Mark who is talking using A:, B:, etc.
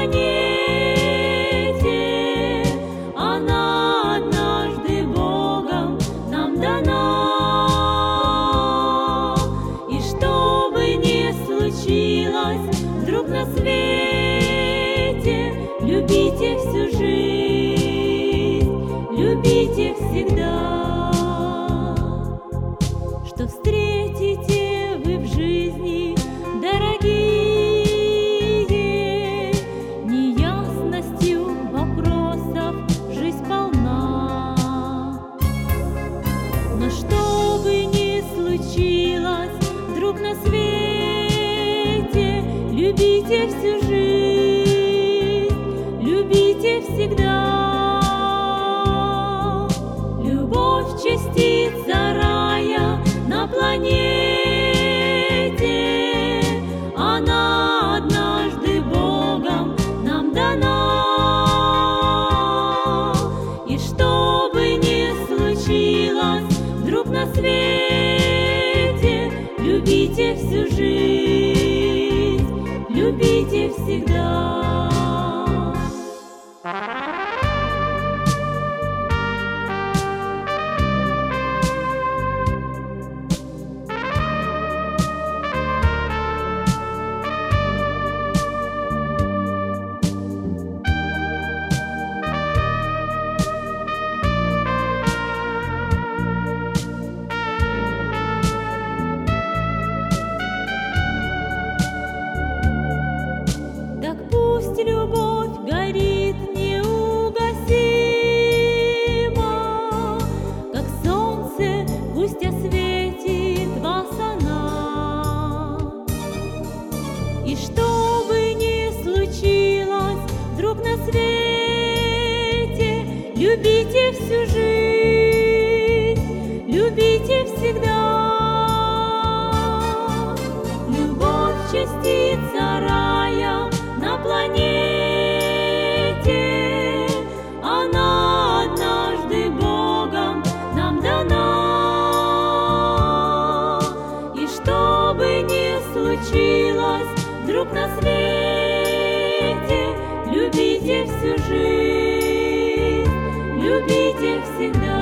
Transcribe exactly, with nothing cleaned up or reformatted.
A: планете, она однажды Богом нам дана. И что бы ни случилось вдруг на свете, любите всю жизнь, любите всегда. Что встретите вы в жизни, дорогие, неясностью вопросов жизнь полна. Но что бы ни случилось вдруг на свете, любите всю жизнь, любите всегда. Любовь частица рая на планете, она однажды Богом нам дана. И что бы ни случилось вдруг на свете, любите всю жизнь, любите всегда. Пусть любовь горит неугасимо, как солнце, пусть осветит вас она. И что бы ни случилось вдруг на свете, любите всю жизнь, любите всегда. Любовь частица рая на планете, она однажды Богом нам дана. И что бы ни случилось вдруг на свете, любите всю жизнь, любите всегда.